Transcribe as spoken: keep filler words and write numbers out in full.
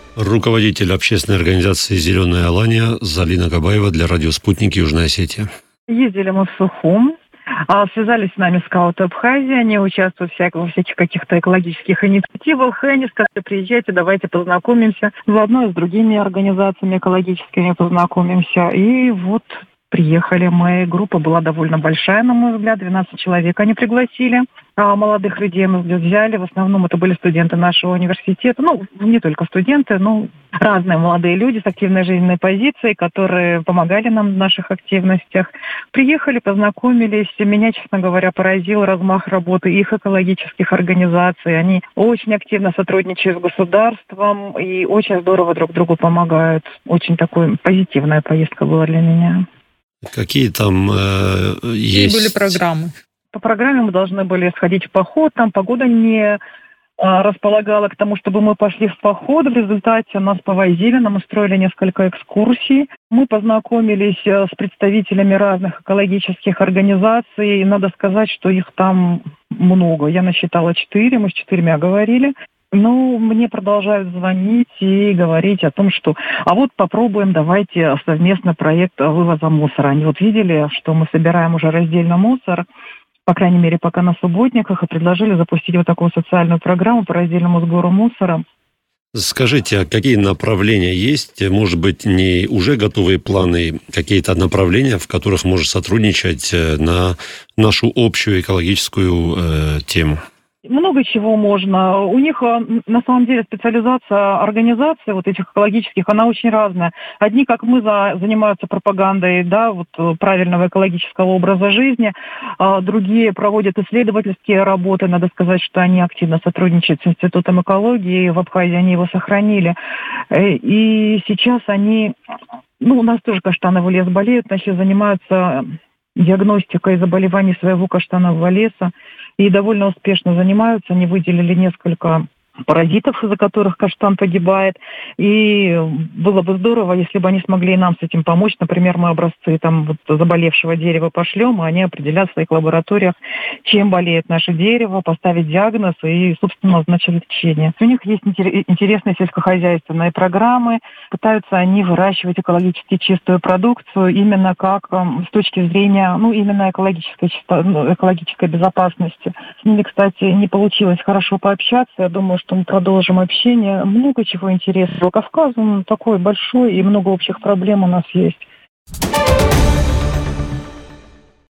Руководитель общественной организации «Зеленая Алания» Залина Кабаева для радио «Спутник» Южная Осетия. Ездили мы в Сухум, связались с нами скауты Абхазии, они участвуют во всяких каких-то экологических инициативах, и они сказали: приезжайте, давайте познакомимся, заодно и с другими организациями экологическими познакомимся. И вот приехали мы, группа была довольно большая, на мой взгляд, двенадцать человек они пригласили. А молодых людей мы взяли, в основном это были студенты нашего университета, ну, не только студенты, но разные молодые люди с активной жизненной позицией, которые помогали нам в наших активностях. Приехали, познакомились, меня, честно говоря, поразил размах работы их экологических организаций. Они очень активно сотрудничают с государством и очень здорово друг другу помогают. Очень такая позитивная поездка была для меня. Какие там э, есть... Какие были программы? По программе мы должны были сходить в поход, там погода не а, располагала к тому, чтобы мы пошли в поход. В результате нас повозили, нам устроили несколько экскурсий. Мы познакомились с представителями разных экологических организаций. И надо сказать, что их там много. Я насчитала четыре, мы с четырьмя говорили. Ну, мне продолжают звонить и говорить о том, что а вот попробуем, давайте совместно проект вывоза мусора. Они вот видели, что мы собираем уже раздельно мусор, по крайней мере, пока на субботниках, и предложили запустить вот такую социальную программу по раздельному сбору мусора. Скажите, а какие направления есть? Может быть, не уже готовые планы, какие-то направления, в которых может сотрудничать на нашу общую экологическую э, тему? Много чего можно. У них, на самом деле, специализация организаций вот этих экологических, она очень разная. Одни, как мы, за, занимаются пропагандой, да, вот, правильного экологического образа жизни, а другие проводят исследовательские работы. Надо сказать, что они активно сотрудничают с Институтом экологии, в Абхазии они его сохранили. И сейчас они, ну, у нас тоже каштановый лес болеет, значит, занимаются диагностикой заболеваний своего каштанового леса. И довольно успешно занимаются. Они выделили несколько паразитов, из-за которых каштан погибает. И было бы здорово, если бы они смогли нам с этим помочь. Например, мы образцы там, вот, заболевшего дерева пошлем, и они определят в своих лабораториях, чем болеет наше дерево, поставить диагноз и, собственно, назначить лечение. У них есть интересные сельскохозяйственные программы. Пытаются они выращивать экологически чистую продукцию именно как с точки зрения, ну, именно экологической, экологической безопасности. С ними, кстати, не получилось хорошо пообщаться. Я думаю, что мы продолжим общение. Много чего интересного. Кавказ, он такой большой, и много общих проблем у нас есть.